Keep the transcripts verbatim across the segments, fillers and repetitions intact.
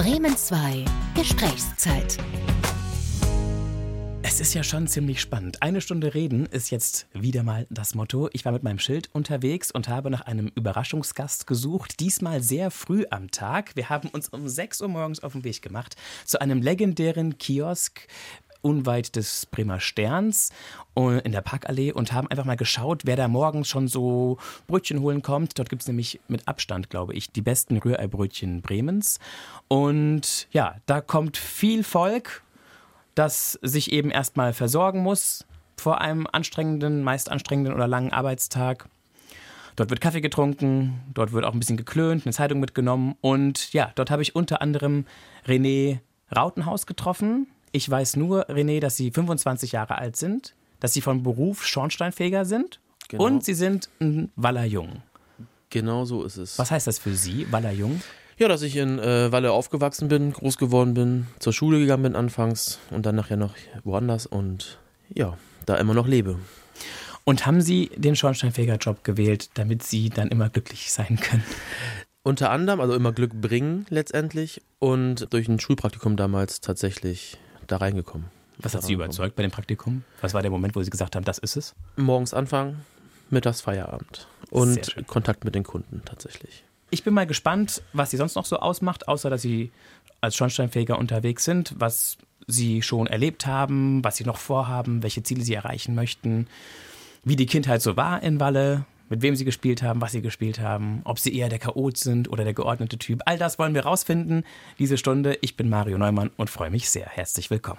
Bremen zwei Gesprächszeit. Es ist ja schon ziemlich spannend. Eine Stunde reden ist jetzt wieder mal das Motto. Ich war mit meinem Schild unterwegs und habe nach einem Überraschungsgast gesucht. Diesmal sehr früh am Tag. Wir haben uns um sechs Uhr morgens auf den Weg gemacht zu einem legendären Kiosk unweit des Bremer Sterns in der Parkallee und haben einfach mal geschaut, wer da morgens schon so Brötchen holen kommt. Dort gibt es nämlich mit Abstand, glaube ich, die besten Rührei-Brötchen Bremens. Und ja, da kommt viel Volk, das sich eben erstmal versorgen muss vor einem anstrengenden, meist anstrengenden oder langen Arbeitstag. Dort wird Kaffee getrunken, dort wird auch ein bisschen geklönt, eine Zeitung mitgenommen. Und ja, dort habe ich unter anderem René Rautenhaus getroffen. Ich weiß nur, René, dass Sie fünfundzwanzig Jahre alt sind, dass Sie von Beruf Schornsteinfeger sind Genau. und Sie sind ein Wallerjung. Genau so ist es. Was heißt das für Sie, Wallerjung? Ja, dass ich in äh, Walle aufgewachsen bin, groß geworden bin, zur Schule gegangen bin anfangs und dann nachher noch woanders und ja, da immer noch lebe. Und haben Sie den Schornsteinfegerjob gewählt, damit Sie dann immer glücklich sein können? Unter anderem, also immer Glück bringen letztendlich und durch ein Schulpraktikum damals tatsächlich da reingekommen. Was hat Sie überzeugt bei dem Praktikum? Was war der Moment, wo Sie gesagt haben, das ist es? Morgens anfangen, mittags Feierabend und Kontakt mit den Kunden tatsächlich. Ich bin mal gespannt, was Sie sonst noch so ausmacht, außer dass Sie als Schornsteinfeger unterwegs sind, was Sie schon erlebt haben, was Sie noch vorhaben, welche Ziele Sie erreichen möchten, wie die Kindheit so war in Walle, mit wem Sie gespielt haben, was Sie gespielt haben, ob Sie eher der Chaot sind oder der geordnete Typ. All das wollen wir rausfinden, diese Stunde. Ich bin Mario Neumann und freue mich sehr. Herzlich willkommen.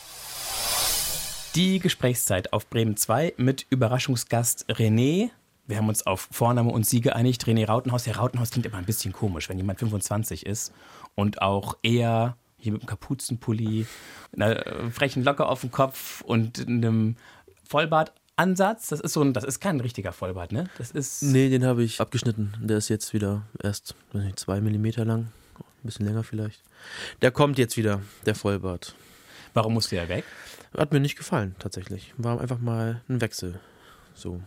Die Gesprächszeit auf Bremen zwei mit Überraschungsgast René. Wir haben uns auf Vorname und Sie geeinigt. René Rautenhaus. Herr Rautenhaus klingt immer ein bisschen komisch, wenn jemand fünfundzwanzig ist und auch eher hier mit einem Kapuzenpulli, einer frechen Locke auf dem Kopf und einem Vollbartansatz. Das ist so ein, das ist kein richtiger Vollbart, ne? Das ist. Nee, den habe ich abgeschnitten. Der ist jetzt wieder erst weiß nicht, zwei Millimeter lang. Ein bisschen länger vielleicht. Der kommt jetzt wieder, der Vollbart. Warum musste der weg? Hat mir nicht gefallen, tatsächlich. War einfach mal ein Wechsel. So.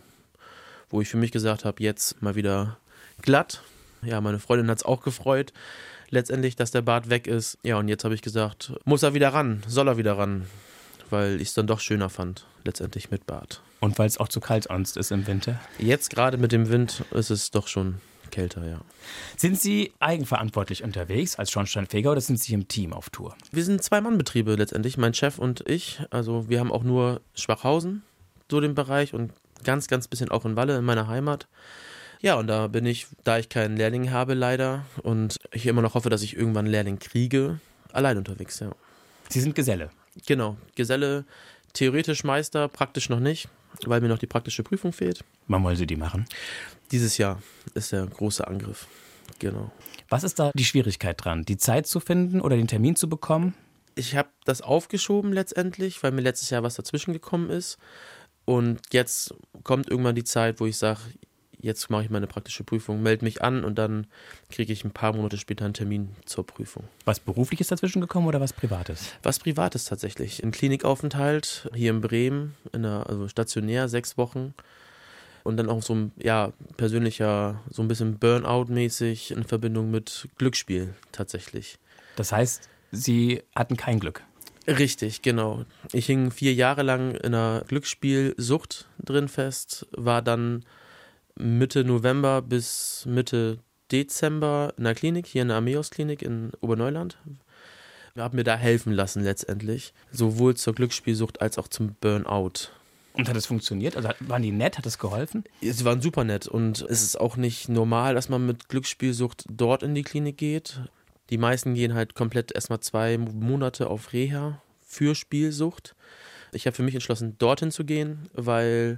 Wo ich für mich gesagt habe, jetzt mal wieder glatt. Ja, meine Freundin hat es auch gefreut, letztendlich, dass der Bart weg ist. Ja, und jetzt habe ich gesagt, muss er wieder ran, soll er wieder ran, weil ich es dann doch schöner fand, letztendlich mit Bart. Und weil es auch zu kalt sonst ist im Winter? Jetzt gerade mit dem Wind ist es doch schon kälter, ja. Sind Sie eigenverantwortlich unterwegs als Schornsteinfeger oder sind Sie im Team auf Tour? Wir sind Zwei-Mann-Betriebe letztendlich, mein Chef und ich. Also wir haben auch nur Schwachhausen, so den Bereich und ganz, ganz bisschen auch in Walle, in meiner Heimat. Ja, und da bin ich, da ich keinen Lehrling habe leider und ich immer noch hoffe, dass ich irgendwann einen Lehrling kriege, allein unterwegs, ja. Sie sind Geselle? Genau, Geselle, theoretisch Meister, praktisch noch nicht, weil mir noch die praktische Prüfung fehlt. Wann wollen Sie die machen? Dieses Jahr ist der große Angriff, genau. Was ist da die Schwierigkeit dran? Die Zeit zu finden oder den Termin zu bekommen? Ich habe das aufgeschoben letztendlich, weil mir letztes Jahr was dazwischen gekommen ist. Und jetzt kommt irgendwann die Zeit, wo ich sage, jetzt mache ich meine praktische Prüfung, melde mich an und dann kriege ich ein paar Monate später einen Termin zur Prüfung. Was Berufliches dazwischen gekommen oder was Privates? Was Privates tatsächlich. Ein Klinikaufenthalt hier in Bremen, in der, also stationär, sechs Wochen. Und dann auch so ein ja, persönlicher, so ein bisschen Burnout-mäßig in Verbindung mit Glücksspiel tatsächlich. Das heißt, Sie hatten kein Glück? Richtig, genau. Ich hing vier Jahre lang in einer Glücksspielsucht drin fest, war dann Mitte November bis Mitte Dezember in der Klinik, hier in der Ameos-Klinik in Oberneuland. Ich habe mir da helfen lassen letztendlich, sowohl zur Glücksspielsucht als auch zum Burnout. Und hat es funktioniert? Also waren die nett? Hat es geholfen? Sie waren super nett und es ist auch nicht normal, dass man mit Glücksspielsucht dort in die Klinik geht. Die meisten gehen halt komplett erstmal zwei Monate auf Reha für Spielsucht. Ich habe für mich entschlossen, dorthin zu gehen, weil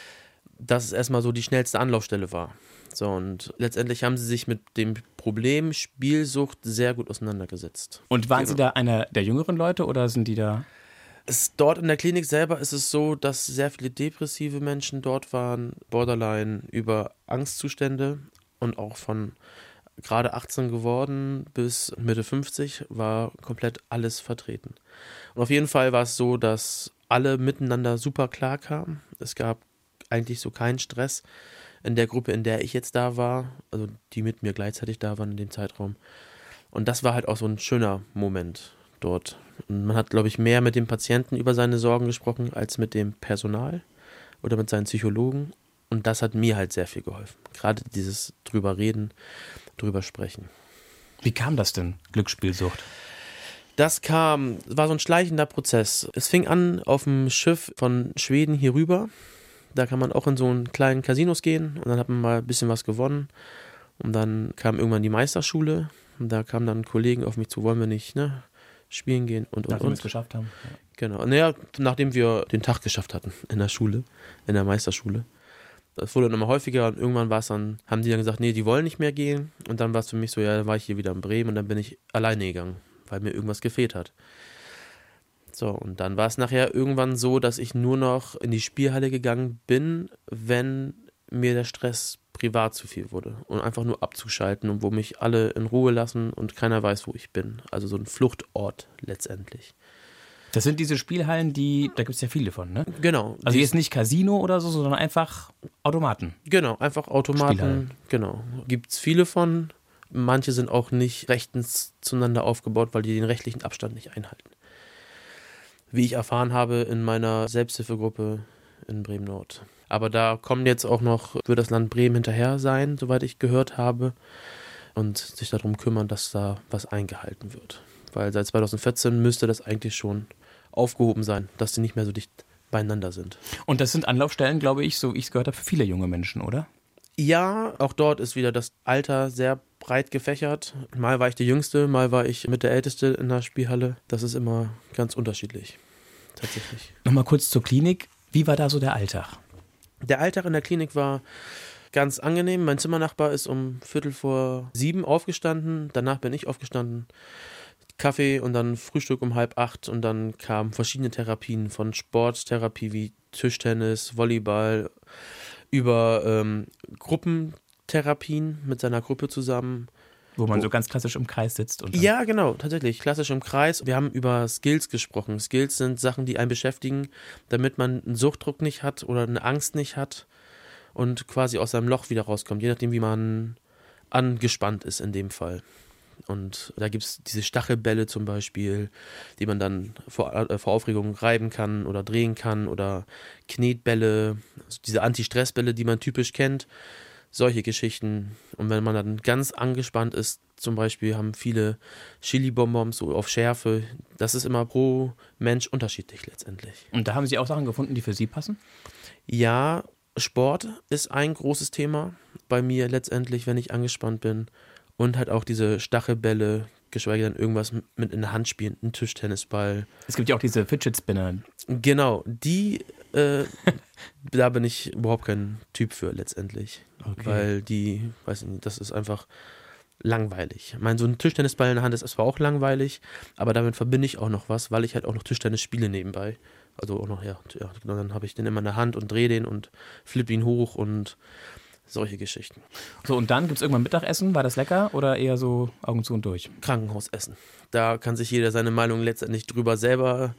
das erstmal so die schnellste Anlaufstelle war. So, und letztendlich haben sie sich mit dem Problem Spielsucht sehr gut auseinandergesetzt. Und waren genau. Sie da einer der jüngeren Leute oder sind die da? Es, dort in der Klinik selber ist es so, dass sehr viele depressive Menschen dort waren, Borderline über Angstzustände und auch von gerade achtzehn geworden bis Mitte fünfzig war komplett alles vertreten. Und auf jeden Fall war es so, dass alle miteinander super klar kamen. Es gab eigentlich so keinen Stress in der Gruppe, in der ich jetzt da war, also die mit mir gleichzeitig da waren in dem Zeitraum. Und das war halt auch so ein schöner Moment dort. Und man hat, glaube ich, mehr mit dem Patienten über seine Sorgen gesprochen, als mit dem Personal oder mit seinen Psychologen. Und das hat mir halt sehr viel geholfen. Gerade dieses drüber reden, drüber sprechen. Wie kam das denn, Glücksspielsucht? Das kam, war so ein schleichender Prozess. Es fing an auf dem Schiff von Schweden hier rüber. Da kann man auch in so einen kleinen Casinos gehen und dann hat man mal ein bisschen was gewonnen. Und dann kam irgendwann die Meisterschule und da kamen dann Kollegen auf mich zu, wollen wir nicht, ne, spielen gehen und und Nachdem wir und. es geschafft haben. Ja. Genau. Naja, nachdem wir den Tag geschafft hatten in der Schule, in der Meisterschule. Das wurde dann immer häufiger und irgendwann war es dann, haben die dann gesagt, nee, die wollen nicht mehr gehen. Und dann war es für mich so, ja, dann war ich hier wieder in Bremen und dann bin ich alleine gegangen, weil mir irgendwas gefehlt hat. So, und dann war es nachher irgendwann so, dass ich nur noch in die Spielhalle gegangen bin, wenn mir der Stress privat zu viel wurde. Und einfach nur abzuschalten und wo mich alle in Ruhe lassen und keiner weiß, wo ich bin. Also so ein Fluchtort letztendlich. Das sind diese Spielhallen, die, da gibt es ja viele von, ne? Genau. Also jetzt nicht Casino oder so, sondern einfach Automaten. Genau, einfach Automaten. Genau. Gibt es viele von. Manche sind auch nicht rechtens zueinander aufgebaut, weil die den rechtlichen Abstand nicht einhalten. Wie ich erfahren habe in meiner Selbsthilfegruppe in Bremen-Nord. Aber da kommen jetzt auch noch, wird das Land Bremen hinterher sein, soweit ich gehört habe, und sich darum kümmern, dass da was eingehalten wird. Weil seit zwanzig vierzehn müsste das eigentlich schon aufgehoben sein, dass die nicht mehr so dicht beieinander sind. Und das sind Anlaufstellen, glaube ich, so wie ich es gehört habe, für viele junge Menschen, oder? Ja, auch dort ist wieder das Alter sehr breit gefächert. Mal war ich der Jüngste, mal war ich mit der Älteste in der Spielhalle. Das ist immer ganz unterschiedlich, tatsächlich. Nochmal kurz zur Klinik. Wie war da so der Alltag? Der Alltag in der Klinik war ganz angenehm. Mein Zimmernachbar ist um Viertel vor sieben aufgestanden. Danach bin ich aufgestanden. Kaffee und dann Frühstück um halb acht. Und dann kamen verschiedene Therapien von Sporttherapie wie Tischtennis, Volleyball, über ähm, Gruppentherapien mit seiner Gruppe zusammen. Wo man Wo, so ganz klassisch im Kreis sitzt. Und ja, genau, tatsächlich, klassisch im Kreis. Wir haben über Skills gesprochen. Skills sind Sachen, die einen beschäftigen, damit man einen Suchtdruck nicht hat oder eine Angst nicht hat und quasi aus seinem Loch wieder rauskommt, je nachdem, wie man angespannt ist in dem Fall. Und da gibt es diese Stachelbälle zum Beispiel, die man dann vor, äh, vor Aufregung reiben kann oder drehen kann oder Knetbälle, also diese Anti-Stress-Bälle, die man typisch kennt, solche Geschichten. Und wenn man dann ganz angespannt ist, zum Beispiel haben viele Chili-Bonbons so auf Schärfe, das ist immer pro Mensch unterschiedlich letztendlich. Und da haben Sie auch Sachen gefunden, die für Sie passen? Ja, Sport ist ein großes Thema bei mir letztendlich, wenn ich angespannt bin. Und halt auch diese Stachelbälle, geschweige denn irgendwas mit in der Hand spielen, ein Tischtennisball. Es gibt ja auch diese Fidget Spinner. Genau, die, äh, da bin ich überhaupt kein Typ für letztendlich. Okay. Weil die, weiß ich nicht, das ist einfach langweilig. Ich meine, so ein Tischtennisball in der Hand ist zwar auch langweilig, aber damit verbinde ich auch noch was, weil ich halt auch noch Tischtennis spiele nebenbei. Also auch noch, ja, ja dann habe ich den immer in der Hand und drehe den und flippe ihn hoch und solche Geschichten. So, und dann gibt es irgendwann Mittagessen. War das lecker oder eher so Augen zu und durch? Krankenhausessen. Da kann sich jeder seine Meinung letztendlich drüber selber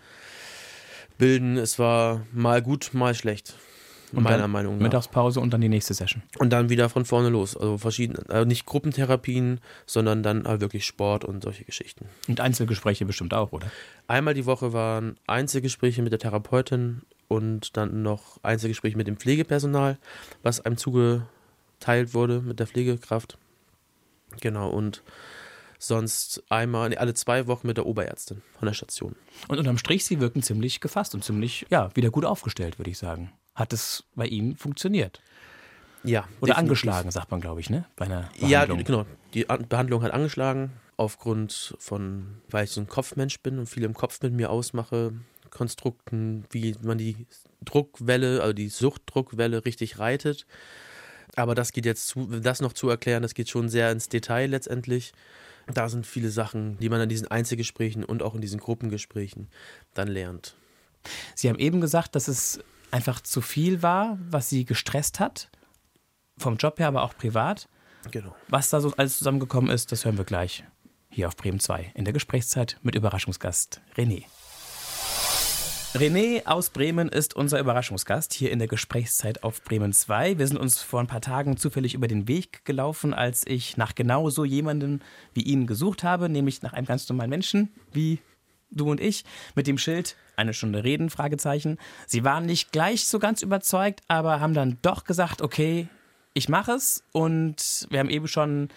bilden. Es war mal gut, mal schlecht. Und meiner Meinung nach. Mittagspause und dann die nächste Session. Und dann wieder von vorne los. Also verschiedene, also nicht Gruppentherapien, sondern dann halt wirklich Sport und solche Geschichten. Und Einzelgespräche bestimmt auch, oder? Einmal die Woche waren Einzelgespräche mit der Therapeutin und dann noch Einzelgespräche mit dem Pflegepersonal, was einem zugeteilt wurde mit der Pflegekraft. Genau, und sonst einmal, nee, alle zwei Wochen mit der Oberärztin von der Station. Und unterm Strich, Sie wirken ziemlich gefasst und ziemlich, ja, wieder gut aufgestellt, würde ich sagen. Hat es bei Ihnen funktioniert? Ja. Oder definitiv. Angeschlagen, sagt man, glaube ich, ne? Bei einer Behandlung. Ja, genau. Die Behandlung hat angeschlagen, aufgrund von, weil ich so ein Kopfmensch bin und viel im Kopf mit mir ausmache, Konstrukten, wie man die Druckwelle, also die Suchtdruckwelle richtig reitet. Aber das geht jetzt zu, das noch zu erklären, das geht schon sehr ins Detail letztendlich. Da sind viele Sachen, die man in diesen Einzelgesprächen und auch in diesen Gruppengesprächen dann lernt. Sie haben eben gesagt, dass es einfach zu viel war, was Sie gestresst hat. Vom Job her, aber auch privat. Genau. Was da so alles zusammengekommen ist, das hören wir gleich hier auf Bremen zwei in der Gesprächszeit mit Überraschungsgast René. René aus Bremen ist unser Überraschungsgast hier in der Gesprächszeit auf Bremen zwei. Wir sind uns vor ein paar Tagen zufällig über den Weg gelaufen, als ich nach genau so jemandem wie Ihnen gesucht habe, nämlich nach einem ganz normalen Menschen wie du und ich, mit dem Schild eine Stunde reden, Fragezeichen. Sie waren nicht gleich so ganz überzeugt, aber haben dann doch gesagt, okay, ich mache es. Und wir haben eben schon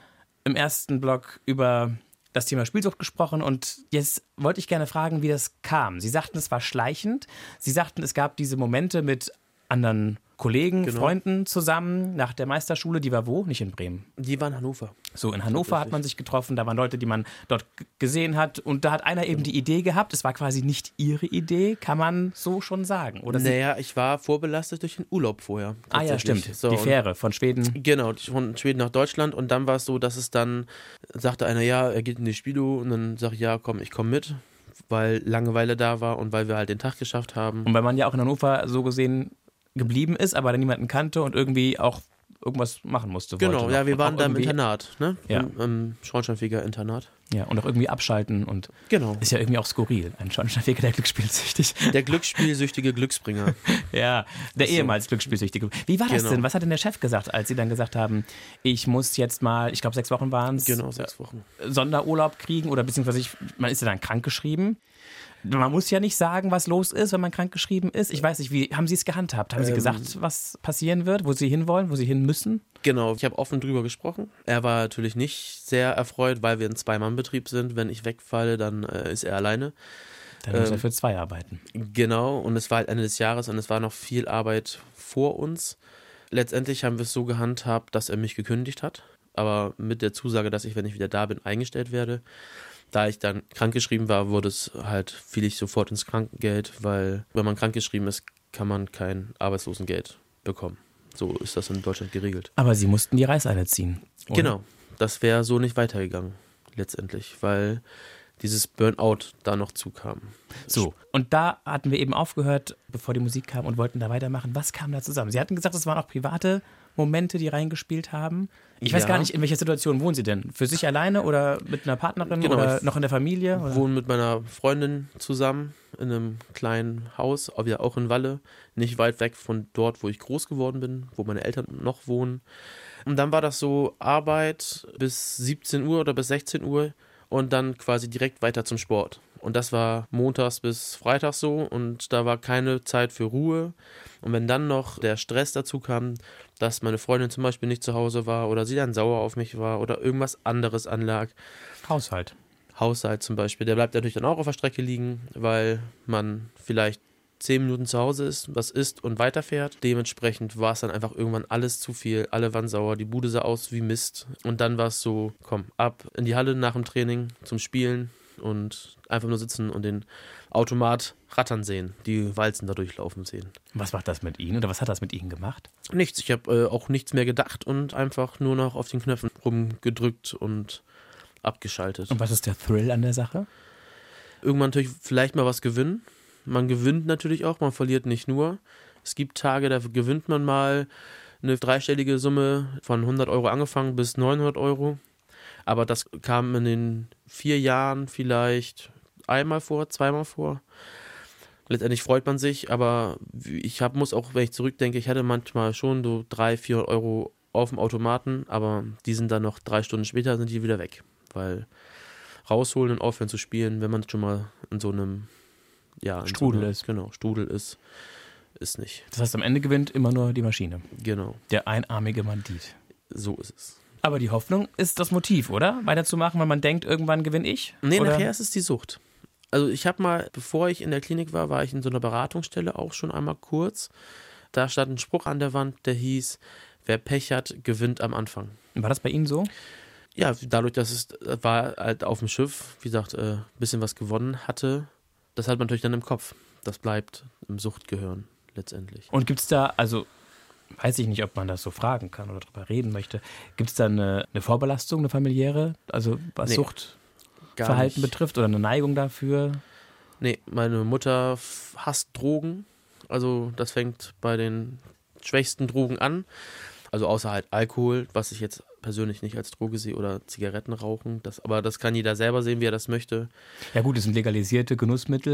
im ersten Block über das Thema Spielsucht gesprochen und jetzt wollte ich gerne fragen, wie das kam. Sie sagten, es war schleichend. Sie sagten, es gab diese Momente mit anderen Kollegen, Genau. Freunden zusammen nach der Meisterschule. Die war wo? Nicht in Bremen. Die waren in Hannover. So, in Hannover hat man sich getroffen, da waren Leute, die man dort g- gesehen hat und da hat einer eben die Idee gehabt, es war quasi nicht ihre Idee, kann man so schon sagen. Oder Sie- Naja, ich war vorbelastet durch den Urlaub vorher. ah ja, tatsächlich. stimmt, So, die und- Fähre von Schweden. Genau, von Schweden nach Deutschland und dann war es so, dass es dann, sagte einer, ja, er geht in die Spilo und dann sage ich, ja, komm, ich komme mit, weil Langeweile da war und weil wir halt den Tag geschafft haben. Und weil man ja auch in Hannover so gesehen geblieben ist, aber dann niemanden kannte und irgendwie auch irgendwas machen musste. Genau, wollte ja, noch. wir Und waren auch da im irgendwie- Internat, ne? Ja. Im, im Schornsteinfeger-Internat. Ja, und auch irgendwie abschalten und Genau. ist ja irgendwie auch skurril. Ein Schornsteinfeger, der glücksspielsüchtig. Der glücksspielsüchtige Glücksbringer. Ja, der so. ehemals glücksspielsüchtige. Wie war das Genau. denn? Was hat denn der Chef gesagt, als Sie dann gesagt haben, ich muss jetzt mal, ich glaube sechs Wochen waren es, Genau, sechs Wochen. Sonderurlaub kriegen oder beziehungsweise ich, man ist ja dann krankgeschrieben. Man muss ja nicht sagen, was los ist, wenn man krankgeschrieben ist. Ich weiß nicht, wie haben Sie es gehandhabt? Haben Sie Ähm, gesagt, was passieren wird, wo Sie hinwollen, wo Sie hin müssen? Genau, ich habe offen drüber gesprochen. Er war natürlich nicht sehr erfreut, weil wir ein Zwei-Mann-Betrieb sind. Wenn ich wegfalle, dann äh, ist er alleine. Dann muss Ähm, er für zwei arbeiten. Genau, und es war halt Ende des Jahres und es war noch viel Arbeit vor uns. Letztendlich haben wir es so gehandhabt, dass er mich gekündigt hat, aber mit der Zusage, dass ich, wenn ich wieder da bin, eingestellt werde. Da ich dann krankgeschrieben war, wurde es halt, fiel ich sofort ins Krankengeld, weil wenn man krankgeschrieben ist, kann man kein Arbeitslosengeld bekommen. So ist das in Deutschland geregelt. Aber Sie mussten die Reißleine ziehen. Oder? Genau, das wäre so nicht weitergegangen, letztendlich, weil dieses Burnout da noch zukam. So, und da hatten wir eben aufgehört, bevor die Musik kam und wollten da weitermachen. Was kam da zusammen? Sie hatten gesagt, es waren auch private Momente, die reingespielt haben. Ich weiß Ja. gar nicht, in welcher Situation wohnen Sie denn? Für sich alleine oder mit einer Partnerin Genau, oder ich noch in der Familie? Ich Oder? wohne mit meiner Freundin zusammen in einem kleinen Haus, auch wieder auch in Walle, nicht weit weg von dort, wo ich groß geworden bin, wo meine Eltern noch wohnen. Und dann war das so Arbeit bis siebzehn Uhr oder bis sechzehn Uhr und dann quasi direkt weiter zum Sport. Und das war montags bis freitags so und da war keine Zeit für Ruhe. Und wenn dann noch der Stress dazu kam, dass meine Freundin zum Beispiel nicht zu Hause war oder sie dann sauer auf mich war oder irgendwas anderes anlag, Haushalt. Haushalt zum Beispiel, der bleibt natürlich dann auch auf der Strecke liegen, weil man vielleicht zehn Minuten zu Hause ist, was isst und weiterfährt. Dementsprechend war es dann einfach irgendwann alles zu viel. Alle waren sauer, die Bude sah aus wie Mist. Und dann war es so, komm, ab in die Halle nach dem Training zum Spielen und einfach nur sitzen und den Automat rattern sehen, die Walzen da durchlaufen sehen. Was macht das mit Ihnen oder was hat das mit Ihnen gemacht? Nichts, ich habe äh, auch nichts mehr gedacht und einfach nur noch auf den Knöpfen rumgedrückt und abgeschaltet. Und was ist der Thrill an der Sache? Irgendwann natürlich vielleicht mal was gewinnen. Man gewinnt natürlich auch, man verliert nicht nur. Es gibt Tage, da gewinnt man mal eine dreistellige Summe von hundert Euro angefangen bis neunhundert Euro. Aber das kam in den vier Jahren vielleicht einmal vor, zweimal vor. Letztendlich freut man sich, aber ich hab, muss auch, wenn ich zurückdenke, ich hatte manchmal schon so dreihundert, vierhundert Euro auf dem Automaten, aber die sind dann noch drei Stunden später, sind die wieder weg. Weil rausholen und aufhören zu spielen, wenn man schon mal in so einem ja, in Strudel so einer, ist. Genau, Strudel ist, ist nicht. Das heißt, am Ende gewinnt immer nur die Maschine. Genau, Der einarmige Bandit. so ist es. Aber die Hoffnung ist das Motiv, oder? Weiterzumachen, weil man denkt, irgendwann gewinne ich? Nee, oder? nachher ist es die Sucht. Also ich habe mal, bevor ich in der Klinik war, war ich in so einer Beratungsstelle auch schon einmal kurz. Da stand ein Spruch an der Wand, der hieß, wer Pech hat, gewinnt am Anfang. War das bei Ihnen so? Ja, dadurch, dass es war halt auf dem Schiff, wie gesagt, ein äh, bisschen was gewonnen hatte, das hat man natürlich dann im Kopf. Das bleibt im Suchtgehirn letztendlich. Und gibt es da, also weiß ich nicht, ob man das so fragen kann oder darüber reden möchte, gibt es da eine, eine Vorbelastung, eine familiäre, also was Nee, Suchtverhalten betrifft oder eine Neigung dafür? Nee, meine Mutter f- hasst Drogen. Also das fängt bei den schwächsten Drogen an. Also außer halt Alkohol, was ich jetzt persönlich nicht als Droge sehe, oder Zigaretten rauchen. Das, aber das kann jeder selber sehen, wie er das möchte. Ja gut, es sind legalisierte Genussmittel,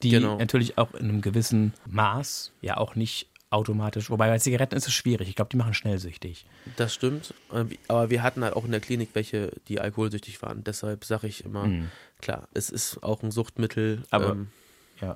die Genau. natürlich auch in einem gewissen Maß ja auch nicht automatisch, wobei bei Zigaretten ist es schwierig. Ich glaube, die machen schnell süchtig. Das stimmt, aber wir hatten halt auch in der Klinik welche, die alkoholsüchtig waren. Deshalb sage ich immer, Mhm. klar, es ist auch ein Suchtmittel. Aber ähm, ja,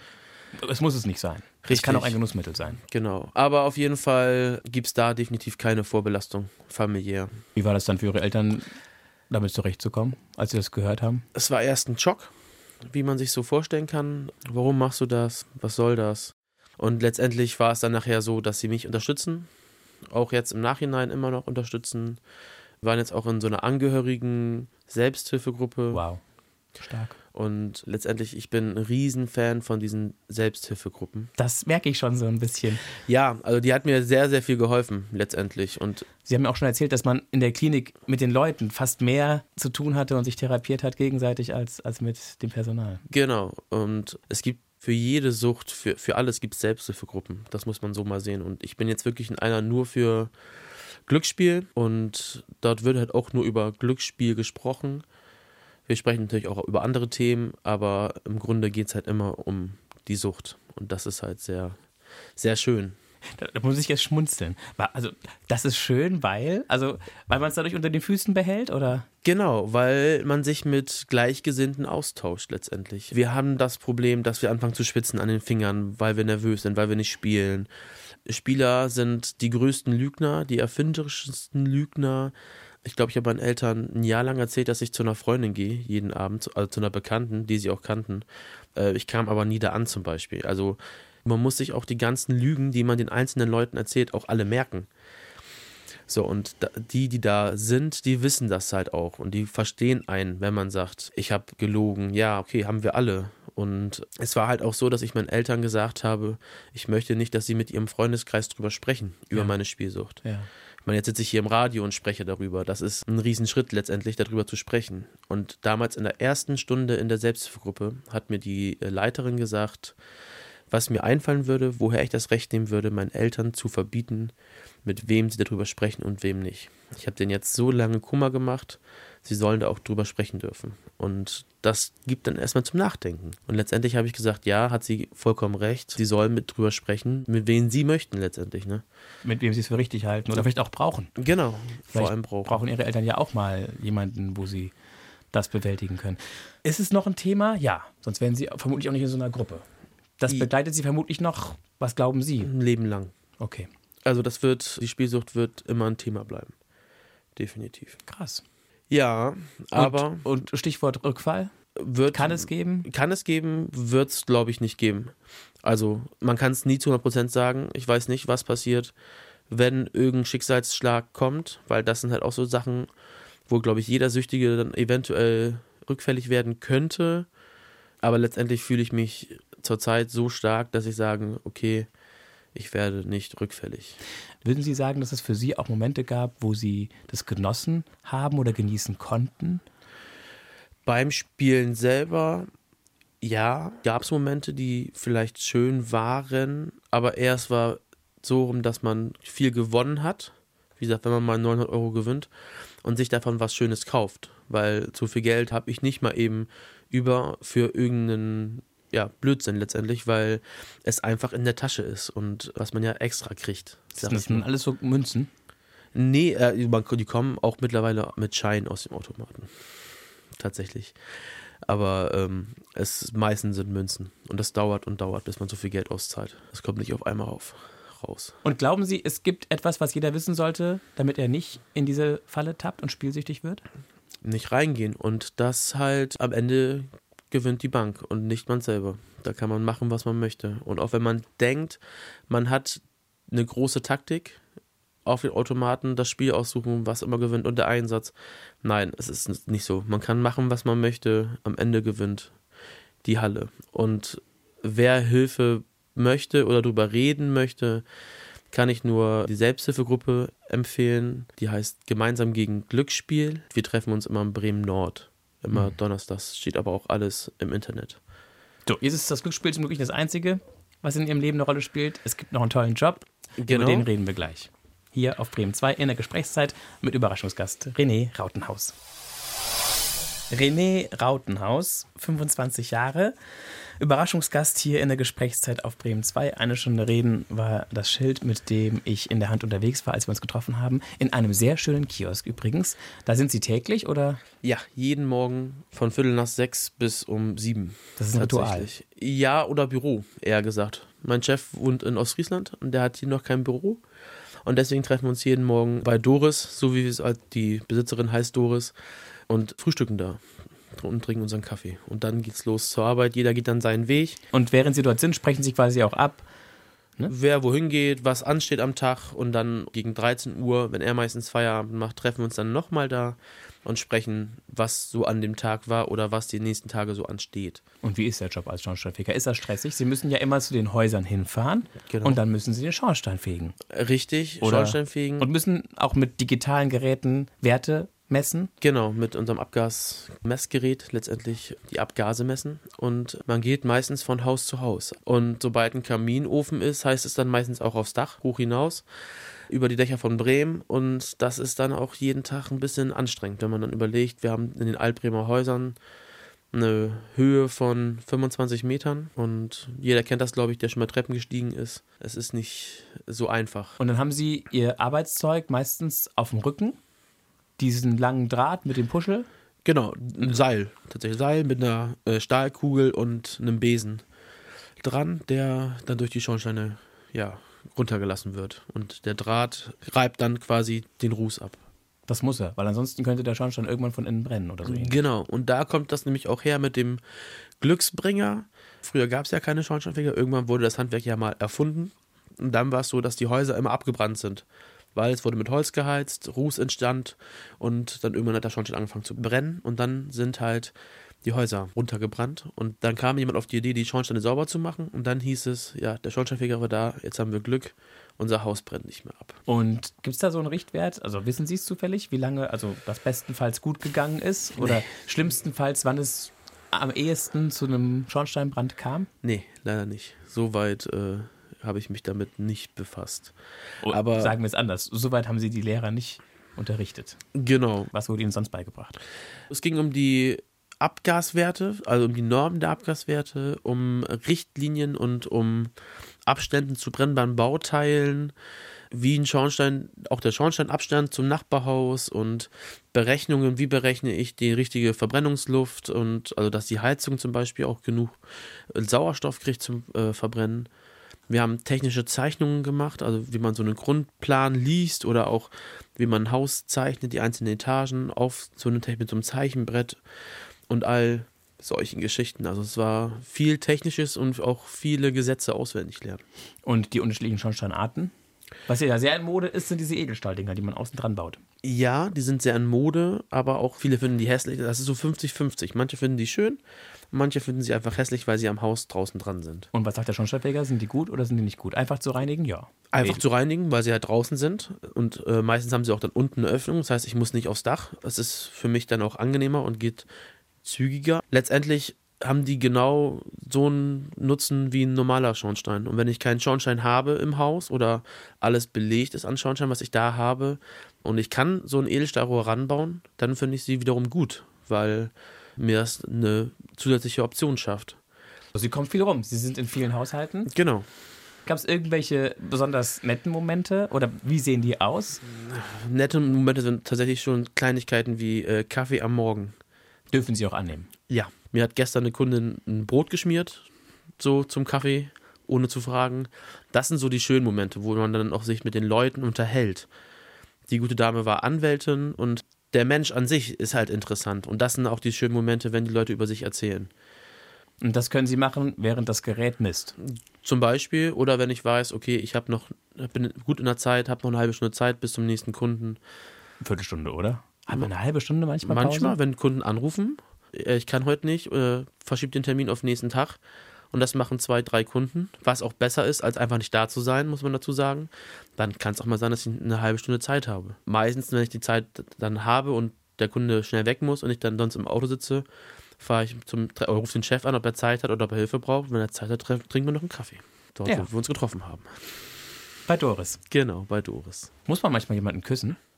es muss es nicht sein. Es Richtig. kann auch ein Genussmittel sein. Genau, aber auf jeden Fall gibt es da definitiv keine Vorbelastung familiär. Wie war das dann für Ihre Eltern, damit zurechtzukommen, als Sie das gehört haben? Es war erst ein Schock, wie man sich so vorstellen kann. Warum machst du das? Was soll das? Und letztendlich war es dann nachher so, dass sie mich unterstützen, auch jetzt im Nachhinein immer noch unterstützen. Wir waren jetzt auch in so einer angehörigen Selbsthilfegruppe. Wow, stark. Und letztendlich, ich bin ein Riesenfan von diesen Selbsthilfegruppen. Das merke ich schon so ein bisschen. Ja, also die hat mir sehr, sehr viel geholfen letztendlich. Und Sie haben mir auch schon erzählt, dass man in der Klinik mit den Leuten fast mehr zu tun hatte und sich therapiert hat gegenseitig als, als mit dem Personal. genau, und es gibt für jede Sucht, für, für alles gibt es Selbsthilfegruppen. Das muss man so mal sehen. Und ich bin jetzt wirklich in einer nur für Glücksspiel und dort wird halt auch nur über Glücksspiel gesprochen. Wir sprechen natürlich auch über andere Themen, aber im Grunde geht es halt immer um die Sucht. Und das ist halt sehr, sehr schön. Da, da muss ich jetzt schmunzeln. Also, das ist schön, weil, also, weil man es dadurch unter den Füßen behält, oder? Genau, weil man sich mit Gleichgesinnten austauscht letztendlich. Wir haben das Problem, dass wir anfangen zu schwitzen an den Fingern, weil wir nervös sind, weil wir nicht spielen. Spieler sind die größten Lügner, die erfinderischsten Lügner. Ich glaube, ich habe meinen Eltern ein Jahr lang erzählt, dass ich zu einer Freundin gehe, jeden Abend, also zu einer Bekannten, die sie auch kannten. Ich kam aber nie da an zum Beispiel. Also man muss sich auch die ganzen Lügen, die man den einzelnen Leuten erzählt, auch alle merken. So, und die, die da sind, die wissen das halt auch und die verstehen einen, wenn man sagt, ich habe gelogen. Ja, okay, haben wir alle. Und es war halt auch so, dass ich meinen Eltern gesagt habe, ich möchte nicht, dass sie mit ihrem Freundeskreis drüber sprechen, über Ja. meine Spielsucht. Ja. Ich meine, jetzt sitze ich hier im Radio und spreche darüber. Das ist ein Riesenschritt letztendlich, darüber zu sprechen. Und damals in der ersten Stunde in der Selbsthilfegruppe hat mir die Leiterin gesagt, was mir einfallen würde, woher ich das Recht nehmen würde, meinen Eltern zu verbieten, mit wem sie darüber sprechen und wem nicht. Ich habe denen jetzt so lange Kummer gemacht, sie sollen da auch drüber sprechen dürfen. Und das gibt dann erstmal zum Nachdenken. Und letztendlich habe ich gesagt, ja, hat sie vollkommen recht, sie sollen mit drüber sprechen, mit wem sie möchten letztendlich. Ne? Mit wem sie es für richtig halten oder vielleicht auch brauchen. Genau, Vielleicht vor allem brauchen. brauchen ihre Eltern ja auch mal jemanden, wo sie das bewältigen können. Ist es noch ein Thema? Ja, sonst wären sie vermutlich auch nicht in so einer Gruppe. Das Die- begleitet sie vermutlich noch, was glauben Sie? Ein Leben lang. Okay, Also das wird, die Spielsucht wird immer ein Thema bleiben. Definitiv. krass. Ja, aber Und, und Stichwort Rückfall? wird, Kann es geben? Kann es geben, wird es, glaube ich, nicht geben. Also man kann es nie zu hundert Prozent sagen. Ich weiß nicht, was passiert, wenn irgendein Schicksalsschlag kommt, weil das sind halt auch so Sachen, wo, glaube ich, jeder Süchtige dann eventuell rückfällig werden könnte. Aber letztendlich fühle ich mich zurzeit so stark, dass ich sage, okay, ich werde nicht rückfällig. Würden Sie sagen, dass es für Sie auch Momente gab, wo Sie das genossen haben oder genießen konnten? Beim Spielen selber, ja, gab es Momente, die vielleicht schön waren, aber eher es war so rum, dass man viel gewonnen hat. Wie gesagt, wenn man mal neunhundert Euro gewinnt und sich davon was Schönes kauft, weil zu viel Geld habe ich nicht mal eben über für irgendeinen ja, Blödsinn letztendlich, weil es einfach in der Tasche ist und was man ja extra kriegt. sag Das ich sind mal. alles so Münzen. Nee, äh, man- die kommen auch mittlerweile mit Schein aus dem Automaten. Tatsächlich. Aber ähm, es meistens sind Münzen. Und das dauert und dauert, bis man so viel Geld auszahlt. Das kommt nicht auf einmal auf, raus. Und glauben Sie, es gibt etwas, was jeder wissen sollte, damit er nicht in diese Falle tappt und spielsüchtig wird? Nicht reingehen. Und das halt am Ende gewinnt die Bank und nicht man selber. Da kann man machen, was man möchte. Und auch wenn man denkt, man hat eine große Taktik, auf den Automaten das Spiel aussuchen, was immer gewinnt und der Einsatz. Nein, es ist nicht so. Man kann machen, was man möchte. Am Ende gewinnt die Halle. Und wer Hilfe möchte oder darüber reden möchte, kann ich nur die Selbsthilfegruppe empfehlen. Die heißt Gemeinsam gegen Glücksspiel. Wir treffen uns immer in Bremen Nord. Immer Mhm. donnerstags. Steht aber auch alles im Internet. So, jetzt ist das Glücksspiel zum Glück nicht das Einzige, was in Ihrem Leben eine Rolle spielt. Es gibt noch einen tollen Job. Genau. Über den reden wir gleich. Hier auf Bremen zwei in der Gesprächszeit mit Überraschungsgast René Rautenhaus. René Rautenhaus, fünfundzwanzig Jahre, Überraschungsgast hier in der Gesprächszeit auf Bremen zwei. Eine Stunde reden war das Schild, mit dem ich in der Hand unterwegs war, als wir uns getroffen haben. In einem sehr schönen Kiosk übrigens. Da sind Sie täglich, oder? Ja, jeden Morgen von Viertel nach sechs bis um sieben. Das ist ein Ritual. Ja, oder Büro, eher gesagt. Mein Chef wohnt in Ostfriesland und der hat hier noch kein Büro. Und deswegen treffen wir uns jeden Morgen bei Doris, so wie es halt die Besitzerin heißt, Doris, und frühstücken da und trinken unseren Kaffee. Und dann geht's los zur Arbeit. Jeder geht dann seinen Weg. Und während Sie dort sind, sprechen Sie quasi auch ab, ne? Wer wohin geht, was ansteht am Tag. Und dann gegen dreizehn Uhr, wenn er meistens Feierabend macht, treffen wir uns dann nochmal da und sprechen, was so an dem Tag war oder was die nächsten Tage so ansteht. Und wie ist der Job als Schornsteinfeger? Ist das stressig? Sie müssen ja immer zu den Häusern hinfahren, genau. Und dann müssen Sie den Schornstein fegen. Richtig, oder Schornstein fegen. Und müssen auch mit digitalen Geräten Werte messen? Genau, mit unserem Abgasmessgerät letztendlich die Abgase messen. Und man geht meistens von Haus zu Haus. Und sobald ein Kaminofen ist, heißt es dann meistens auch aufs Dach, hoch hinaus, über die Dächer von Bremen. Und das ist dann auch jeden Tag ein bisschen anstrengend, wenn man dann überlegt, wir haben in den Altbremer Häusern eine Höhe von fünfundzwanzig Metern. Und jeder kennt das, glaube ich, der schon mal Treppen gestiegen ist. Es ist nicht so einfach. Und dann haben Sie Ihr Arbeitszeug meistens auf dem Rücken? Diesen langen Draht mit dem Puschel? Genau, ein Seil. Tatsächlich Seil mit einer äh, Stahlkugel und einem Besen dran, der dann durch die Schornsteine ja, runtergelassen wird. Und der Draht reibt dann quasi den Ruß ab. Das muss er, weil ansonsten könnte der Schornstein irgendwann von innen brennen oder so. Genau, und da kommt das nämlich auch her mit dem Glücksbringer. Früher gab es ja keine Schornsteinfeger, irgendwann wurde das Handwerk ja mal erfunden. Und dann war es so, dass die Häuser immer abgebrannt sind. Weil es wurde mit Holz geheizt, Ruß entstand und dann irgendwann hat der Schornstein angefangen zu brennen und dann sind halt die Häuser runtergebrannt und dann kam jemand auf die Idee, die Schornsteine sauber zu machen und dann hieß es, ja, der Schornsteinfeger war da, jetzt haben wir Glück, unser Haus brennt nicht mehr ab. Und gibt es da so einen Richtwert, also wissen Sie es zufällig, wie lange, also das bestenfalls gut gegangen ist oder nee. Schlimmstenfalls, wann es am ehesten zu einem Schornsteinbrand kam? Nee, leider nicht. So weit äh, habe ich mich damit nicht befasst. Oh, aber sagen wir es anders, soweit haben Sie die Lehrer nicht unterrichtet. Genau. Was wurde Ihnen sonst beigebracht? Es ging um die Abgaswerte, also um die Normen der Abgaswerte, um Richtlinien und um Abständen zu brennbaren Bauteilen, wie ein Schornstein, auch der Schornsteinabstand zum Nachbarhaus und Berechnungen, wie berechne ich die richtige Verbrennungsluft und also dass die Heizung zum Beispiel auch genug Sauerstoff kriegt zum äh, Verbrennen. Wir haben technische Zeichnungen gemacht, also wie man so einen Grundplan liest oder auch wie man ein Haus zeichnet, die einzelnen Etagen auf so eine mit so einem Zeichenbrett und all solchen Geschichten. Also es war viel Technisches und auch viele Gesetze auswendig lernen. Und die unterschiedlichen Schornsteinarten? Was ja sehr in Mode ist, sind diese Edelstahldinger, die man außen dran baut. Ja, die sind sehr in Mode, aber auch viele finden die hässlich. Das ist so fünfzig fünfzig. Manche finden die schön, manche finden sie einfach hässlich, weil sie am Haus draußen dran sind. Und was sagt der Schornsteinfeger? Sind die gut oder sind die nicht gut? Einfach zu reinigen? Ja. Einfach Edel. zu reinigen, weil sie halt draußen sind. Und äh, meistens haben sie auch dann unten eine Öffnung. Das heißt, ich muss nicht aufs Dach. Das ist für mich dann auch angenehmer und geht zügiger. Letztendlich haben die genau so einen Nutzen wie ein normaler Schornstein. Und wenn ich keinen Schornstein habe im Haus oder alles belegt ist an Schornstein, was ich da habe, und ich kann so ein Edelstahlrohr ranbauen, dann finde ich sie wiederum gut, weil mir das eine zusätzliche Option schafft. Also Sie kommen viel rum. Sie sind in vielen Haushalten. Genau. Gab es irgendwelche besonders netten Momente oder wie sehen die aus? Nette Momente sind tatsächlich schon Kleinigkeiten wie äh, Kaffee am Morgen. Dürfen Sie auch annehmen? Ja. Mir hat gestern eine Kundin ein Brot geschmiert, so zum Kaffee, ohne zu fragen. Das sind so die schönen Momente, wo man dann auch sich mit den Leuten unterhält. Die gute Dame war Anwältin und der Mensch an sich ist halt interessant. Und das sind auch die schönen Momente, wenn die Leute über sich erzählen. Und das können Sie machen, während das Gerät misst? Zum Beispiel, oder wenn ich weiß, okay, ich habe noch, bin gut in der Zeit, habe noch eine halbe Stunde Zeit bis zum nächsten Kunden. Viertelstunde, oder? Hat man eine halbe Stunde manchmal Pause? Manchmal, wenn Kunden anrufen, ich kann heute nicht, äh, verschiebe den Termin auf den nächsten Tag. Und das machen zwei, drei Kunden, was auch besser ist, als einfach nicht da zu sein, muss man dazu sagen. Dann kann es auch mal sein, dass ich eine halbe Stunde Zeit habe. Meistens, wenn ich die Zeit dann habe und der Kunde schnell weg muss und ich dann sonst im Auto sitze, fahre ich zum, rufe den Chef an, ob er Zeit hat oder ob er Hilfe braucht. Wenn er Zeit hat, trinken wir noch einen Kaffee. Dort, ja. wo wir uns getroffen haben. Bei Doris. Genau, bei Doris. Muss man manchmal jemanden küssen?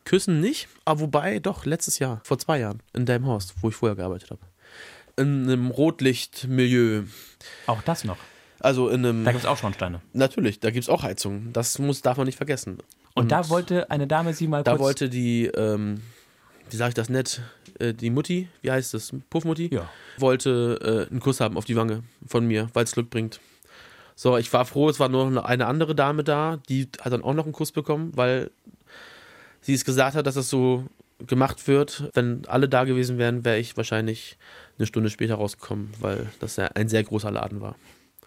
Küssen nicht, aber wobei doch letztes Jahr, vor zwei Jahren, in deinem Haus, wo ich vorher gearbeitet habe. In einem Rotlichtmilieu. Auch das noch. Also in einem. Da gibt es auch Schornsteine. Natürlich, da gibt es auch Heizungen. Das muss, darf man nicht vergessen. Und, Und da wollte eine Dame sie mal da kurz... Da wollte die, ähm, wie sage ich das nett, äh, die Mutti, wie heißt das, Puffmutti? Ja. Wollte äh, einen Kuss haben auf die Wange von mir, weil es Glück bringt. So, ich war froh, es war nur eine andere Dame da, die hat dann auch noch einen Kuss bekommen, weil sie es gesagt hat, dass das so gemacht wird. Wenn alle da gewesen wären, wäre ich wahrscheinlich eine Stunde später rausgekommen, weil das ja ein sehr großer Laden war.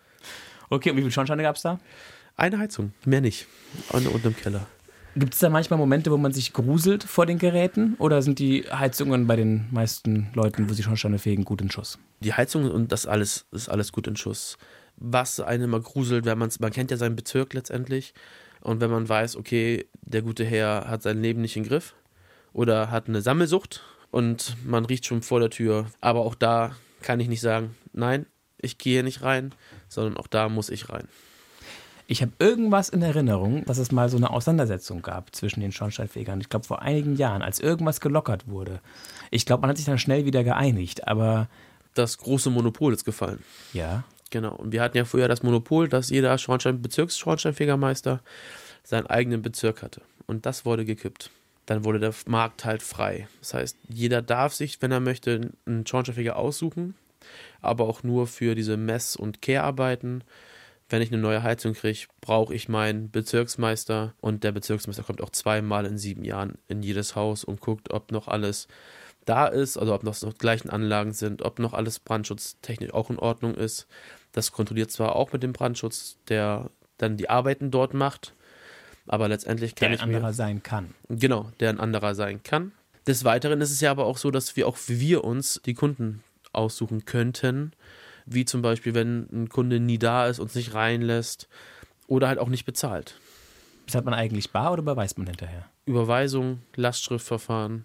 Okay, und wie viele Schornsteine gab es da? Eine Heizung, mehr nicht. Und, und im Keller. Gibt es da manchmal Momente, wo man sich gruselt vor den Geräten? Oder sind die Heizungen bei den meisten Leuten, wo sie Schornsteine fegen, gut in Schuss? Die Heizung und das alles ist alles gut in Schuss. Was einen immer gruselt, wenn man's, man kennt ja seinen Bezirk letztendlich. Und wenn man weiß, okay, der gute Herr hat sein Leben nicht im Griff oder hat eine Sammelsucht und man riecht schon vor der Tür. Aber auch da kann ich nicht sagen, nein, ich gehe nicht rein, sondern auch da muss ich rein. Ich habe irgendwas in Erinnerung, dass es mal so eine Auseinandersetzung gab zwischen den Schornsteinfegern. Ich glaube, vor einigen Jahren, als irgendwas gelockert wurde. Ich glaube, man hat sich dann schnell wieder geeinigt, aber... Das große Monopol ist gefallen. Ja. Genau. Und wir hatten ja früher das Monopol, dass jeder Schornstein, Bezirksschornsteinfegermeister seinen eigenen Bezirk hatte. Und das wurde gekippt. Dann wurde der Markt halt frei. Das heißt, jeder darf sich, wenn er möchte, einen Schornsteinfeger aussuchen, aber auch nur für diese Mess- und Kehrarbeiten. Wenn ich eine neue Heizung kriege, brauche ich meinen Bezirksmeister und der Bezirksmeister kommt auch zweimal in sieben Jahren in jedes Haus und guckt, ob noch alles da ist, also ob noch die gleichen Anlagen sind, ob noch alles brandschutztechnisch auch in Ordnung ist. Das kontrolliert zwar auch mit dem Brandschutz, der dann die Arbeiten dort macht, aber letztendlich kann der ich ein anderer sein kann. Genau, der ein anderer sein kann. Des Weiteren ist es ja aber auch so, dass wir auch wir uns die Kunden aussuchen könnten, wie zum Beispiel, wenn ein Kunde nie da ist, uns nicht reinlässt oder halt auch nicht bezahlt. Bezahlt man eigentlich bar oder überweist man hinterher? Überweisung, Lastschriftverfahren,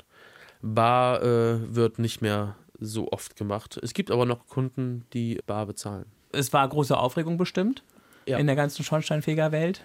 bar äh, wird nicht mehr so oft gemacht. Es gibt aber noch Kunden, die bar bezahlen. Es war große Aufregung bestimmt ja. in der ganzen Schornsteinfegerwelt.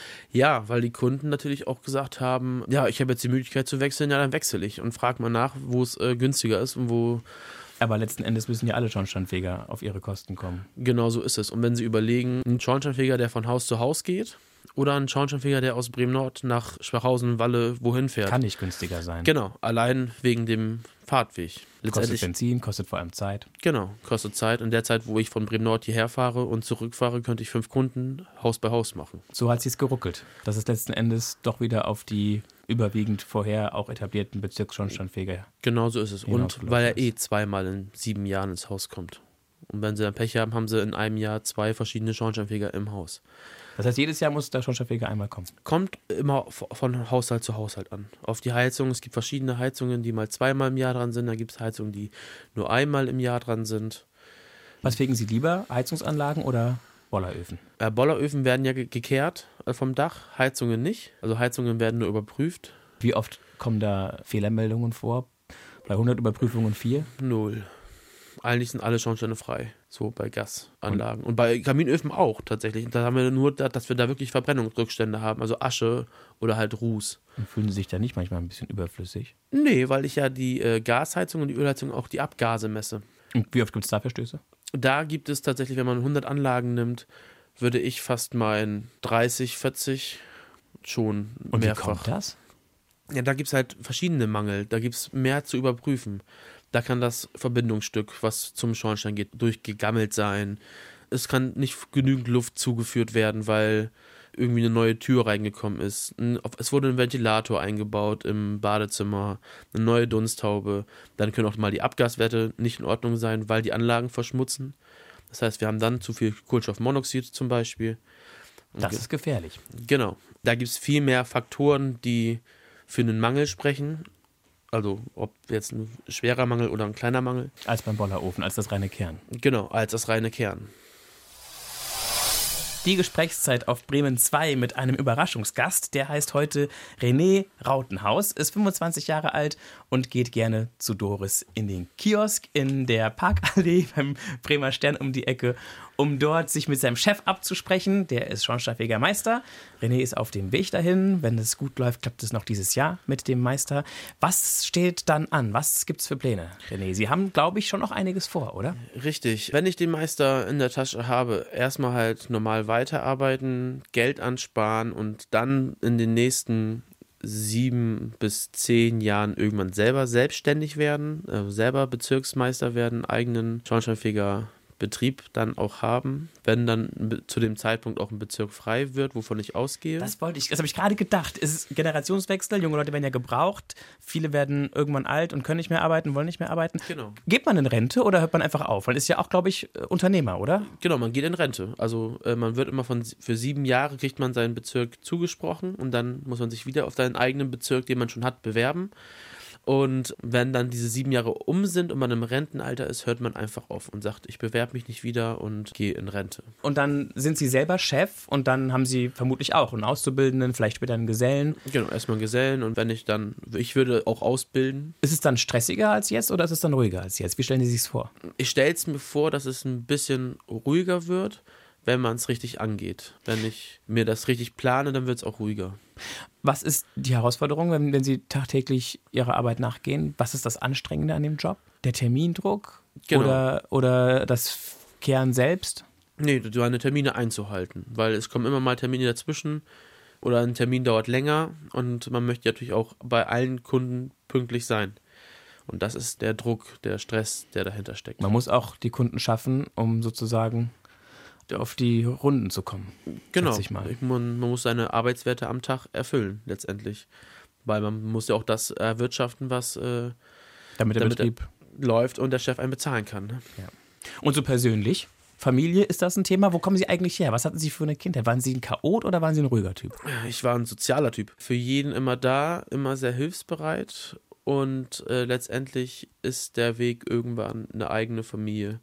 Ja, weil die Kunden natürlich auch gesagt haben, ja, ich habe jetzt die Möglichkeit zu wechseln, ja, dann wechsle ich und frage mal nach, wo es äh, günstiger ist und wo... Aber letzten Endes müssen ja alle Schornsteinfeger auf ihre Kosten kommen. Genau so ist es. Und wenn Sie überlegen, ein Schornsteinfeger, der von Haus zu Haus geht oder ein Schornsteinfeger, der aus Bremen-Nord nach Schwachhausen, Walle, wohin fährt. Kann nicht günstiger sein. Genau, allein wegen dem Fahrtweg. Kostet Benzin, kostet vor allem Zeit. Genau, kostet Zeit. In der Zeit, wo ich von Bremen-Nord hierher fahre und zurückfahre, könnte ich fünf Kunden Haus bei Haus machen. So hat sie es geruckelt. Das ist letzten Endes doch wieder auf die überwiegend vorher auch etablierten Bezirksschornsteinfeger. Genau so ist es. Und weil er eh zweimal in sieben Jahren ins Haus kommt. Und wenn sie dann Pech haben, haben sie in einem Jahr zwei verschiedene Schornsteinfeger im Haus. Das heißt, jedes Jahr muss der Schornsteinfeger einmal kommen? Kommt immer von Haushalt zu Haushalt an. Auf die Heizung. Es gibt verschiedene Heizungen, die mal zweimal im Jahr dran sind. Dann gibt es Heizungen, die nur einmal im Jahr dran sind. Was fegen Sie lieber? Heizungsanlagen oder Bolleröfen? Äh, Bolleröfen werden ja ge- gekehrt äh, vom Dach, Heizungen nicht. Also Heizungen werden nur überprüft. Wie oft kommen da Fehlermeldungen vor? Bei hundert Überprüfungen vier? Null. Eigentlich sind alle Schornsteine frei, so bei Gasanlagen. Und, und bei Kaminöfen auch tatsächlich. Da haben wir nur, da, dass wir da wirklich Verbrennungsrückstände haben, also Asche oder halt Ruß. Und fühlen Sie sich da nicht manchmal ein bisschen überflüssig? Nee, weil ich ja die äh, Gasheizung und die Ölheizung auch die Abgase messe. Und wie oft gibt es da Verstöße? Da gibt es tatsächlich, wenn man hundert Anlagen nimmt, würde ich fast meinen dreißig, vierzig schon und mehrfach. Und wie kommt das? Ja, da gibt es halt verschiedene Mangel. Da gibt es mehr zu überprüfen. Da kann das Verbindungsstück, was zum Schornstein geht, durchgegammelt sein. Es kann nicht genügend Luft zugeführt werden, weil irgendwie eine neue Tür reingekommen ist. Es wurde ein Ventilator eingebaut im Badezimmer, eine neue Dunsthaube. Dann können auch mal die Abgaswerte nicht in Ordnung sein, weil die Anlagen verschmutzen. Das heißt, wir haben dann zu viel Kohlenstoffmonoxid zum Beispiel. Das ge- ist gefährlich. Genau. Da gibt es viel mehr Faktoren, die für einen Mangel sprechen. Also ob jetzt ein schwerer Mangel oder ein kleiner Mangel. Als beim Bollerofen, als das reine Kern. Genau, als das reine Kern. Die Gesprächszeit auf Bremen zwei mit einem Überraschungsgast. Der heißt heute René Rautenhaus, ist fünfundzwanzig Jahre alt und geht gerne zu Doris in den Kiosk in der Parkallee beim Bremer Stern um die Ecke um dort sich mit seinem Chef abzusprechen. Der ist Schornsteinfegermeister. René ist auf dem Weg dahin. Wenn es gut läuft, klappt es noch dieses Jahr mit dem Meister. Was steht dann an? Was gibt's für Pläne, René? Sie haben, glaube ich, schon noch einiges vor, oder? Richtig. Wenn ich den Meister in der Tasche habe, erstmal halt normal weiterarbeiten, Geld ansparen und dann in den nächsten sieben bis zehn Jahren irgendwann selber selbstständig werden, äh, selber Bezirksmeister werden, eigenen Schornsteinfeger Betrieb dann auch haben, wenn dann zu dem Zeitpunkt auch ein Bezirk frei wird, wovon ich ausgehe. Das wollte ich, das habe ich gerade gedacht. Es ist Generationswechsel, junge Leute werden ja gebraucht, viele werden irgendwann alt und können nicht mehr arbeiten, wollen nicht mehr arbeiten. Genau. Geht man in Rente oder hört man einfach auf? Weil ist ja auch, glaube ich, Unternehmer, oder? Genau, man geht in Rente. Also äh, man wird immer von, für sieben Jahre kriegt man seinen Bezirk zugesprochen und dann muss man sich wieder auf seinen eigenen Bezirk, den man schon hat, bewerben. Und wenn dann diese sieben Jahre um sind und man im Rentenalter ist, hört man einfach auf und sagt, ich bewerbe mich nicht wieder und gehe in Rente. Und dann sind Sie selber Chef und dann haben Sie vermutlich auch einen Auszubildenden, vielleicht später einen Gesellen. Genau, erstmal einen Gesellen und wenn ich dann, ich würde auch ausbilden. Ist es dann stressiger als jetzt oder ist es dann ruhiger als jetzt? Wie stellen Sie sich es vor? Ich stelle es mir vor, dass es ein bisschen ruhiger wird, wenn man es richtig angeht. Wenn ich mir das richtig plane, dann wird es auch ruhiger. Was ist die Herausforderung, wenn, wenn Sie tagtäglich Ihrer Arbeit nachgehen? Was ist das Anstrengende an dem Job? Der Termindruck? Genau. Oder, oder das Kehren selbst? Nee, deine Termine einzuhalten, weil es kommen immer mal Termine dazwischen oder ein Termin dauert länger und man möchte natürlich auch bei allen Kunden pünktlich sein. Und das ist der Druck, der Stress, der dahinter steckt. Man muss auch die Kunden schaffen, um sozusagen auf die Runden zu kommen. Genau, Ich mal. man, man muss seine Arbeitswerte am Tag erfüllen letztendlich, weil man muss ja auch das erwirtschaften, was äh, damit der damit Betrieb läuft und der Chef einen bezahlen kann. Ne? Ja. Und so persönlich, Familie, ist das ein Thema? Wo kommen Sie eigentlich her? Was hatten Sie für eine Kindheit? Waren Sie ein Chaot oder waren Sie ein ruhiger Typ? Ich war ein sozialer Typ. Für jeden immer da, immer sehr hilfsbereit und äh, letztendlich ist der Weg irgendwann eine eigene Familie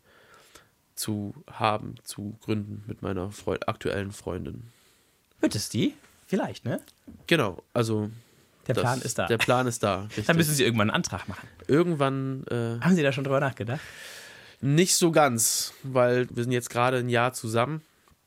zu haben, zu gründen mit meiner Freund- aktuellen Freundin. Wird es die? Vielleicht, ne? Genau, also Der das, Plan ist da. Der Plan ist da. Richtig. Dann müssen Sie irgendwann einen Antrag machen. Irgendwann äh, Haben Sie da schon drüber nachgedacht? nicht so ganz, weil wir sind jetzt gerade ein Jahr zusammen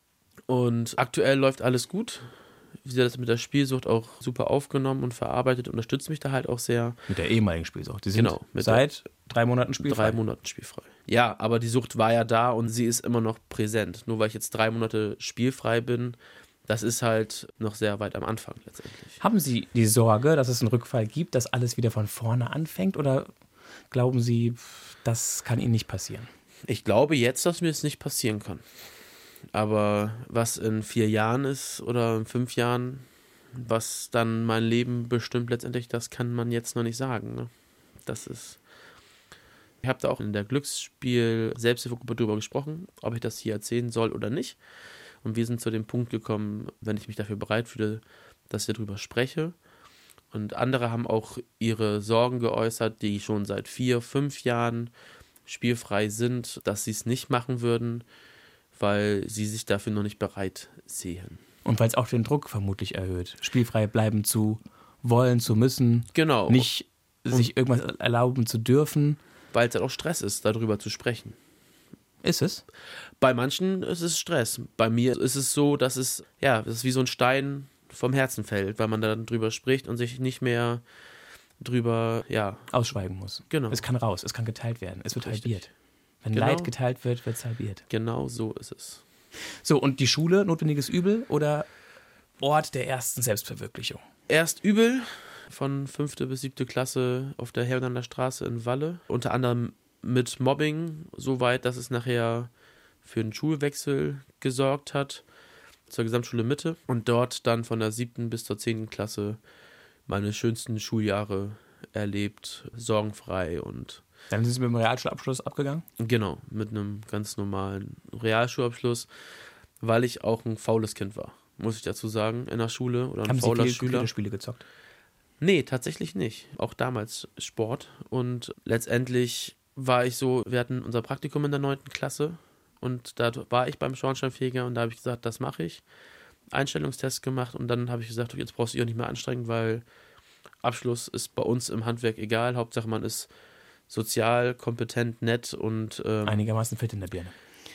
und aktuell läuft alles gut. Sie hat das mit der Spielsucht auch super aufgenommen und verarbeitet, unterstützt mich da halt auch sehr. Mit der ehemaligen Spielsucht. Die sind Genau, mit seit drei Monaten spielfrei. Drei Monaten spielfrei. Ja, aber die Sucht war ja da und sie ist immer noch präsent. Nur weil ich jetzt drei Monate spielfrei bin, das ist halt noch sehr weit am Anfang letztendlich. Haben Sie die Sorge, dass es einen Rückfall gibt, dass alles wieder von vorne anfängt? Oder glauben Sie, das kann Ihnen nicht passieren? Ich glaube jetzt, dass mir das nicht passieren kann. Aber was in vier Jahren ist oder in fünf Jahren, was dann mein Leben bestimmt letztendlich, das kann man jetzt noch nicht sagen. Ne? Das ist... Ich habe da auch in der Glücksspiel-Selbsthilfegruppe drüber gesprochen, ob ich das hier erzählen soll oder nicht. Und wir sind zu dem Punkt gekommen, wenn ich mich dafür bereit fühle, dass wir darüber spreche. Und andere haben auch ihre Sorgen geäußert, die schon seit vier, fünf Jahren spielfrei sind, dass sie es nicht machen würden, weil sie sich dafür noch nicht bereit sehen. Und weil es auch den Druck vermutlich erhöht, spielfrei bleiben zu wollen, zu müssen, genau. nicht sich irgendwas erlauben zu dürfen. Weil es halt auch Stress ist, darüber zu sprechen. Ist es? Bei manchen ist es Stress. Bei mir ist es so, dass es, ja, das ist wie so ein Stein vom Herzen fällt, weil man dann drüber spricht und sich nicht mehr drüber, ja. Ausschweigen muss. Genau. Es kann raus, es kann geteilt werden, es wird Richtig. halbiert. Wenn Genau. Leid geteilt wird, wird es halbiert. Genau so ist es. So, und die Schule, notwendiges Übel oder Ort der ersten Selbstverwirklichung? Erst übel, von fünfte bis siebte Klasse auf der Herberner Straße in Walle. Unter anderem mit Mobbing, so weit, dass es nachher für einen Schulwechsel gesorgt hat zur Gesamtschule Mitte. Und dort dann von der siebten bis zur zehnten Klasse meine schönsten Schuljahre erlebt, sorgenfrei und Dann sind Sie mit dem Realschulabschluss abgegangen? genau, mit einem ganz normalen Realschulabschluss, weil ich auch ein faules Kind war, muss ich dazu sagen, in der Schule oder ein Haben Sie fauler viele Schüler. Computerspiele gezockt? Nee, tatsächlich nicht. Auch damals Sport. Und letztendlich war ich so, wir hatten unser Praktikum in der neunten Klasse und da war ich beim Schornsteinfeger und da habe ich gesagt, das mache ich. Einstellungstest gemacht und dann habe ich gesagt, jetzt brauchst du dich auch nicht mehr anstrengen, weil Abschluss ist bei uns im Handwerk egal. Hauptsache man ist sozial, kompetent, nett und ähm, Einigermaßen fit in der Birne.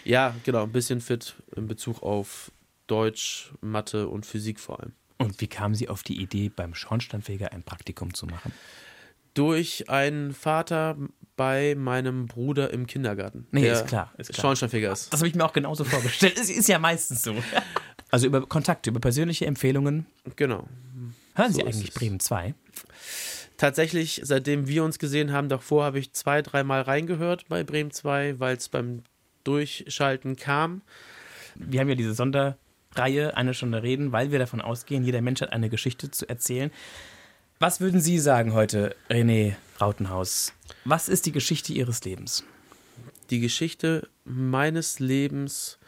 Ja, genau, ein bisschen fit in Bezug auf Deutsch, Mathe und Physik vor allem. Und wie kamen Sie auf die Idee, beim Schornsteinfeger ein Praktikum zu machen? Durch einen Vater bei meinem Bruder im Kindergarten. Nee, der ist klar. Ist klar. Schornsteinfeger ist. Das habe ich mir auch genauso vorgestellt. Es ist ja meistens so. Also über Kontakte, über persönliche Empfehlungen. Genau. Hören Sie So ist eigentlich es. Bremen zwei? Tatsächlich, seitdem wir uns gesehen haben, davor habe ich zwei, dreimal reingehört bei Bremen zwei, weil es beim Durchschalten kam. Wir haben ja diese Sonderreihe, eine Stunde reden, weil wir davon ausgehen, jeder Mensch hat eine Geschichte zu erzählen. Was würden Sie sagen heute, René Rautenhaus? Was ist die Geschichte Ihres Lebens? Die Geschichte meines Lebens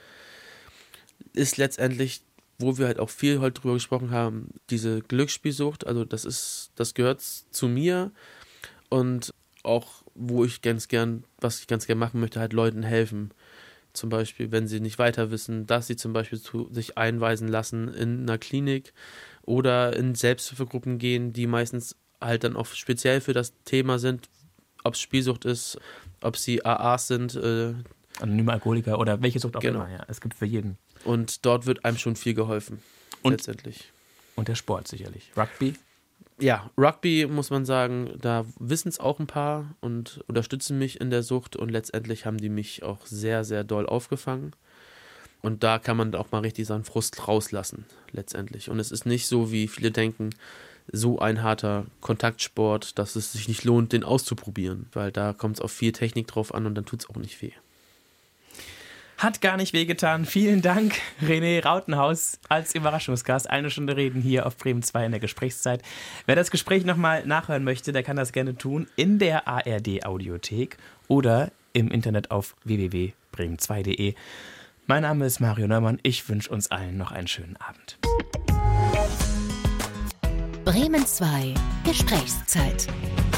ist letztendlich, wo wir halt auch viel heute drüber gesprochen haben, diese Glücksspielsucht. Also das ist, das gehört zu mir und auch, wo ich ganz gern, was ich ganz gern machen möchte, halt Leuten helfen. Zum Beispiel, wenn sie nicht weiter wissen, dass sie zum Beispiel zu sich einweisen lassen in einer Klinik oder in Selbsthilfegruppen gehen, die meistens halt dann auch speziell für das Thema sind, ob es Spielsucht ist, ob sie A As sind. Äh, Anonyme Alkoholiker oder welche Sucht auch Genau. immer. Ja. Es gibt für jeden. Und dort wird einem schon viel geholfen, Und- letztendlich. Und der Sport sicherlich. Rugby? Ja, Rugby muss man sagen, da wissen es auch ein paar und unterstützen mich in der Sucht und letztendlich haben die mich auch sehr, sehr doll aufgefangen. Und da kann man auch mal richtig seinen Frust rauslassen, letztendlich. Und es ist nicht so, wie viele denken, so ein harter Kontaktsport, dass es sich nicht lohnt, den auszuprobieren, weil da kommt es auf viel Technik drauf an und dann tut es auch nicht weh. Hat gar nicht wehgetan. Vielen Dank, René Rautenhaus, als Überraschungsgast. Eine Stunde reden hier auf Bremen zwei in der Gesprächszeit. Wer das Gespräch nochmal nachhören möchte, der kann das gerne tun in der A R D-Audiothek oder im Internet auf w w w punkt bremen zwei punkt de. Mein Name ist Mario Neumann. Ich wünsche uns allen noch einen schönen Abend. Bremen zwei Gesprächszeit.